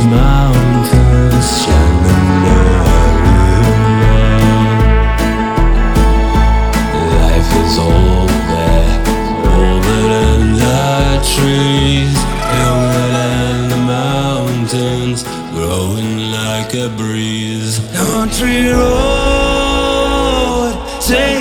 mountains, Shenandoah. Life is all there, older than the trees, younger than the mountains, growing like a breeze. Country road.